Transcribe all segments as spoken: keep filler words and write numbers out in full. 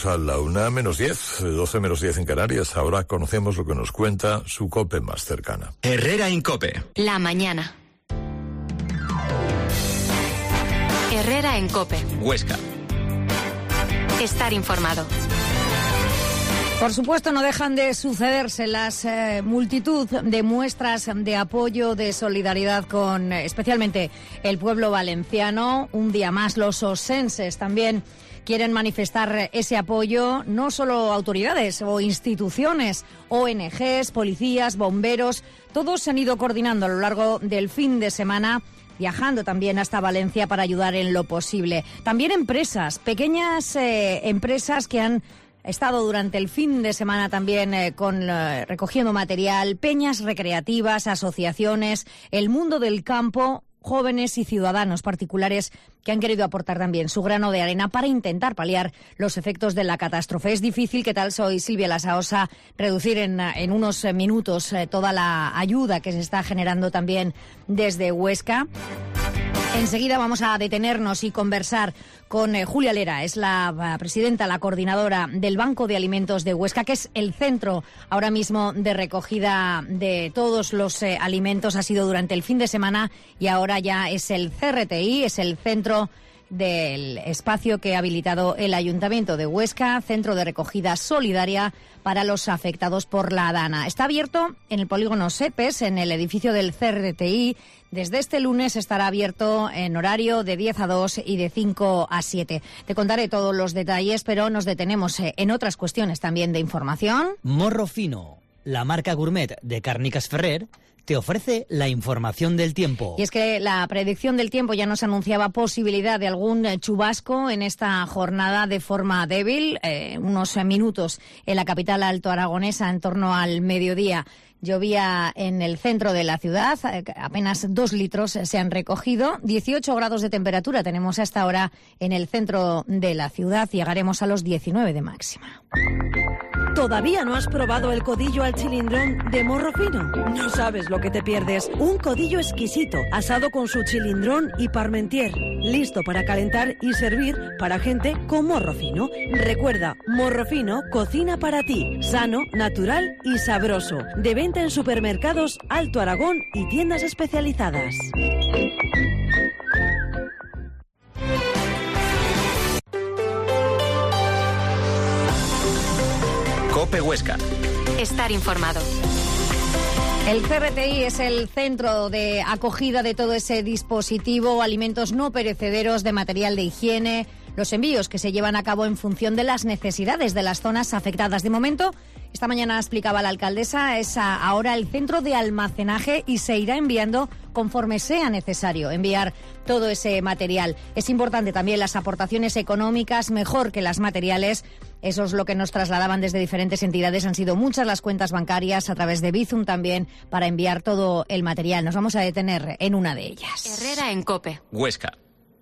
A la una menos diez, doce menos diez en Canarias. Ahora conocemos lo que nos cuenta su COPE más cercana. Herrera en COPE. La mañana. Herrera en COPE. Huesca. Estar informado. Por supuesto, no dejan de sucederse las eh, multitud de muestras de apoyo, de solidaridad con eh, especialmente el pueblo valenciano. Un día más, los osenses también quieren manifestar ese apoyo, no solo autoridades o instituciones, O N Ges, policías, bomberos, todos se han ido coordinando a lo largo del fin de semana, viajando también hasta Valencia para ayudar en lo posible. También empresas, pequeñas eh, empresas que han estado durante el fin de semana también eh, con eh, recogiendo material, peñas recreativas, asociaciones, el mundo del campo, jóvenes y ciudadanos particulares que han querido aportar también su grano de arena para intentar paliar los efectos de la catástrofe. Es difícil, ¿qué tal? Soy Silvia Lasaosa, reducir en, en unos minutos eh, toda la ayuda que se está generando también desde Huesca. Enseguida vamos a detenernos y conversar con eh, Julia Lera, es la uh, presidenta, la coordinadora del Banco de Alimentos de Huesca, que es el centro ahora mismo de recogida de todos los eh, alimentos. Ha sido durante el fin de semana y ahora ya es el C R T I, es el centro del espacio que ha habilitado el Ayuntamiento de Huesca, centro de recogida solidaria para los afectados por la Dana. Está abierto en el polígono Sepes, en el edificio del C R T I. Desde este lunes estará abierto en horario de diez a dos y de cinco a siete. Te contaré todos los detalles, pero nos detenemos en otras cuestiones también de información. Morro Fino, la marca gourmet de Càrniques Ferrer, te ofrece la información del tiempo. Y es que la predicción del tiempo ya nos anunciaba posibilidad de algún chubasco en esta jornada de forma débil, eh, unos minutos en la capital altoaragonesa en torno al mediodía. Llovía en el centro de la ciudad, apenas dos litros se han recogido, dieciocho grados de temperatura tenemos hasta ahora en el centro de la ciudad, llegaremos a los diecinueve de máxima. ¿Todavía no has probado el codillo al chilindrón de Morro Fino? No sabes lo que te pierdes. Un codillo exquisito, asado con su chilindrón y parmentier, listo para calentar y servir para gente con morro fino. Recuerda, Morro Fino cocina para ti, sano, natural y sabroso. De venta en supermercados Alto Aragón y tiendas especializadas. COPE Huesca. Estar informado. El C R T I es el centro de acogida de todo ese dispositivo, alimentos no perecederos, de material de higiene, los envíos que se llevan a cabo en función de las necesidades de las zonas afectadas. De momento, esta mañana explicaba la alcaldesa, es ahora el centro de almacenaje y se irá enviando conforme sea necesario enviar todo ese material. Es importante también las aportaciones económicas, mejor que las materiales. Eso es lo que nos trasladaban desde diferentes entidades. Han sido muchas las cuentas bancarias, a través de Bizum también, para enviar todo el material. Nos vamos a detener en una de ellas. Herrera en COPE. Huesca.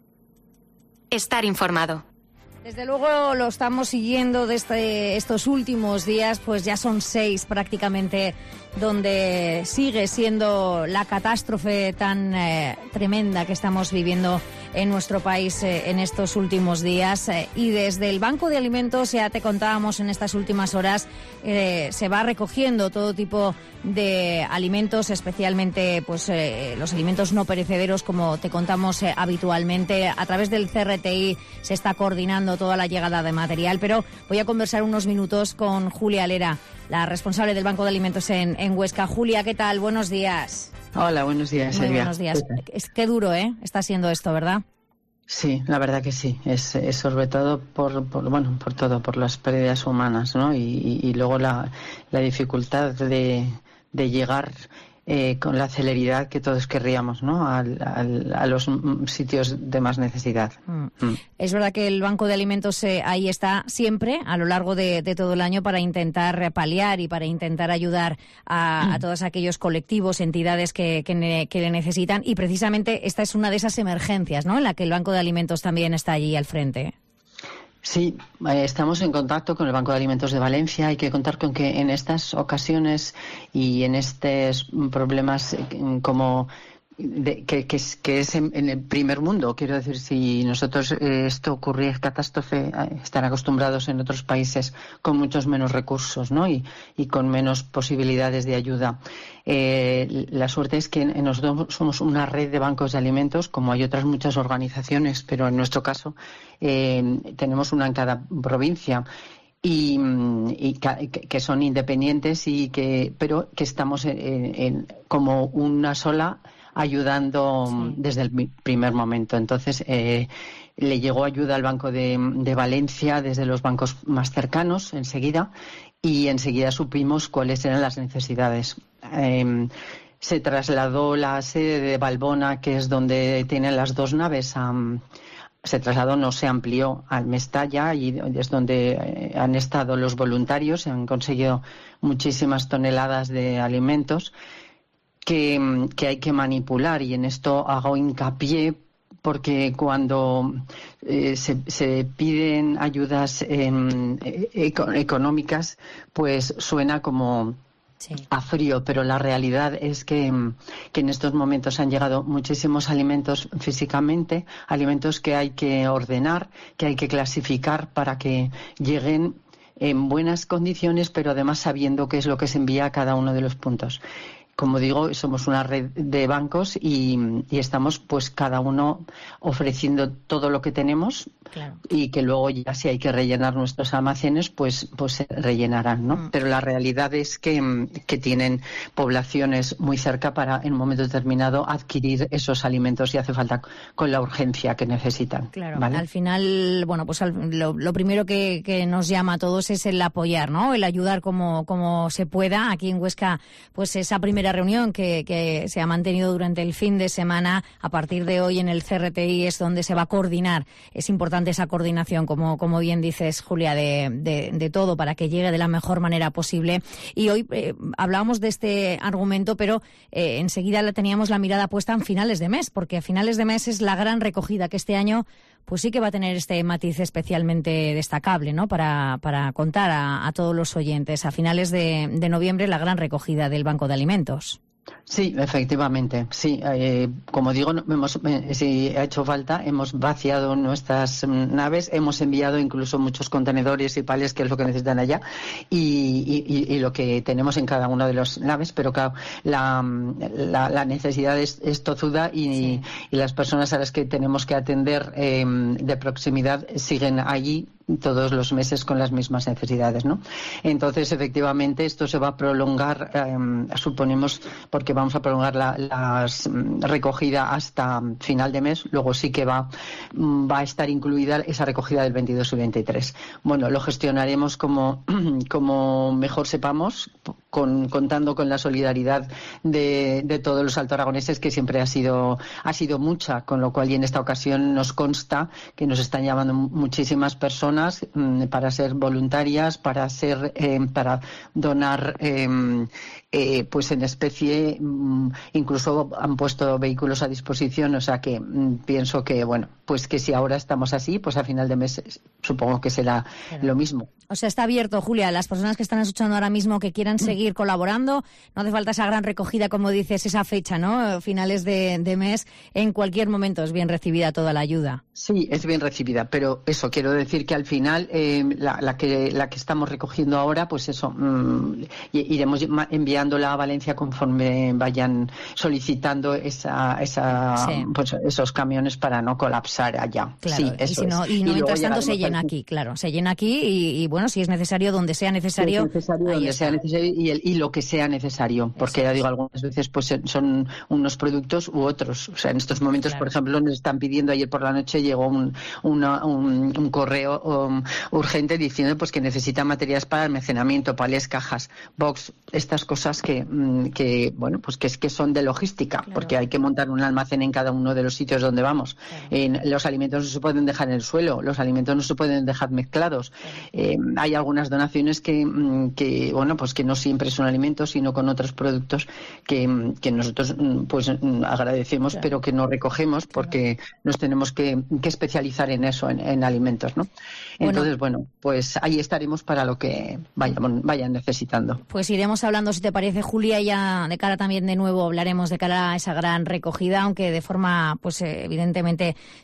Estar informado. Desde luego lo estamos siguiendo desde estos últimos días, pues ya son seis prácticamente, donde sigue siendo la catástrofe tan eh, tremenda que estamos viviendo en nuestro país eh, en estos últimos días. Eh, y desde el Banco de Alimentos, ya te contábamos en estas últimas horas, eh, se va recogiendo todo tipo de alimentos, especialmente pues eh, los alimentos no perecederos, como te contamos eh, habitualmente. A través del C R T I se está coordinando toda la llegada de material, pero voy a conversar unos minutos con Julia Lera, la responsable del Banco de Alimentos en, en Huesca. Julia, ¿qué tal? Buenos días. Hola, buenos días, Muy Silvia. buenos días. Es que duro, ¿eh? Está siendo esto, ¿verdad? Sí, la verdad que sí. Es, es sobre todo por, por, bueno, por todo, por las pérdidas humanas, ¿no? Y, y, y luego la, la dificultad de, de llegar eh, con la celeridad que todos querríamos, ¿no? Al, al, a los sitios de más necesidad. Mm. Mm. Es verdad que el Banco de Alimentos eh, ahí está siempre, a lo largo de, de todo el año, para intentar paliar y para intentar ayudar a, mm. a todos aquellos colectivos, entidades que, que, ne, que le necesitan. Y precisamente esta es una de esas emergencias, ¿no?, en la que el Banco de Alimentos también está allí al frente. Sí, eh, estamos en contacto con el Banco de Alimentos de Valencia. Hay que contar con que en estas ocasiones y en estos problemas eh, como de, que, que es, que es en, en el primer mundo. Quiero decir, si nosotros eh, esto ocurría, catástrofe, eh, están acostumbrados en otros países con muchos menos recursos, ¿no? Y, y con menos posibilidades de ayuda. Eh, la suerte es que nosotros somos una red de bancos de alimentos, como hay otras muchas organizaciones, pero en nuestro caso eh, tenemos una en cada provincia. Y, y que son independientes y que pero que estamos en, en, como una sola ayudando sí. desde el primer momento. Entonces eh, le llegó ayuda al Banco de, de Valencia desde los bancos más cercanos enseguida y enseguida supimos cuáles eran las necesidades. Eh, se trasladó la sede de Valbona, que es donde tienen las dos naves, a se trasladó, no se amplió al Mestalla y es donde han estado los voluntarios, se han conseguido muchísimas toneladas de alimentos que, que hay que manipular, y en esto hago hincapié porque cuando eh, se, se piden ayudas eh, económicas, pues suena como Sí. a frío, pero la realidad es que, que en estos momentos han llegado muchísimos alimentos físicamente, alimentos que hay que ordenar, que hay que clasificar para que lleguen en buenas condiciones, pero además sabiendo qué es lo que se envía a cada uno de los puntos. Como digo, somos una red de bancos y, y estamos pues cada uno ofreciendo todo lo que tenemos, claro. y que luego ya si hay que rellenar nuestros almacenes pues pues se rellenarán, ¿no? Mm. Pero la realidad es que, que tienen poblaciones muy cerca para en un momento determinado adquirir esos alimentos y hace falta con la urgencia que necesitan. Claro, ¿vale? Al final, bueno, pues al, lo, lo primero que, que nos llama a todos es el apoyar, ¿no? El ayudar como, como se pueda. Aquí en Huesca, pues esa primera reunión que, que se ha mantenido durante el fin de semana, a partir de hoy en el C R T I es donde se va a coordinar. Es importante esa coordinación, como, como bien dices, Julia, de, de, de todo para que llegue de la mejor manera posible. Y hoy eh, hablábamos de este argumento, pero eh, enseguida la teníamos la mirada puesta en finales de mes, porque a finales de mes es la gran recogida que este año pues sí que va a tener este matiz especialmente destacable, ¿no? Para, para contar a, a todos los oyentes. A finales de, de noviembre la gran recogida del Banco de Alimentos. Sí, efectivamente, sí. Eh, como digo, hemos, eh, si ha hecho falta, hemos vaciado nuestras naves, hemos enviado incluso muchos contenedores y pales, que es lo que necesitan allá, y, y, y lo que tenemos en cada una de las naves, pero claro, la, la, la necesidad es, es tozuda y, sí. y las personas a las que tenemos que atender eh, de proximidad siguen allí todos los meses con las mismas necesidades, ¿no? Entonces, efectivamente, esto se va a prolongar, eh, suponemos, porque vamos a prolongar la, la recogida hasta final de mes, luego sí que va, va a estar incluida esa recogida del veintidós y veintitrés. Bueno, lo gestionaremos como, como mejor sepamos, con, contando con la solidaridad de, de todos los altoaragoneses, que siempre ha sido, ha sido mucha, con lo cual, y en esta ocasión nos consta que nos están llamando muchísimas personas para ser voluntarias, para ser, eh, para donar, eh, eh, pues en especie, incluso han puesto vehículos a disposición, o sea que mm, pienso que, bueno, pues que si ahora estamos así, pues a final de mes supongo que será claro. lo mismo. O sea, está abierto, Julia, las personas que están escuchando ahora mismo que quieran seguir colaborando, no hace falta esa gran recogida, como dices, esa fecha, ¿no? Finales de, de mes, en cualquier momento es bien recibida toda la ayuda. Sí, es bien recibida, pero eso, quiero decir que al final eh, la, la que la que estamos recogiendo ahora, pues eso, mmm, iremos enviándola a Valencia conforme vayan solicitando esa, esa, sí. pues esos camiones para no colapsar allá. Claro, sí, eso y, si no, es. y no, y mientras tanto se llena aquí, claro, se llena aquí y, y bueno, si es necesario, donde sea necesario, si es necesario donde sea necesario y, el, y lo que sea necesario, porque eso ya digo, algunas veces pues son unos productos u otros. O sea, en estos momentos, claro. por ejemplo, nos están pidiendo, ayer por la noche llegó un, una, un, un correo um, urgente diciendo pues que necesitan materiales para almacenamiento, palés, cajas, box, estas cosas que, que bueno, pues que es que son de logística, claro. porque hay que montar un almacén en cada uno de los sitios donde vamos. Claro. En, los alimentos no se pueden dejar en el suelo, los alimentos no se pueden dejar mezclados. Claro. Eh, hay algunas donaciones que, que, bueno, pues que no siempre son alimentos, sino con otros productos que, que nosotros pues agradecemos, claro, pero que no recogemos porque claro, nos tenemos que, que especializar en eso, en, en alimentos, ¿no? Entonces, bueno, bueno, pues ahí estaremos para lo que vayan, vayan necesitando. Pues iremos hablando, si te parece, Julia, ya de cara también de nuevo hablaremos de cara a esa gran recogida, aunque de forma, pues evidentemente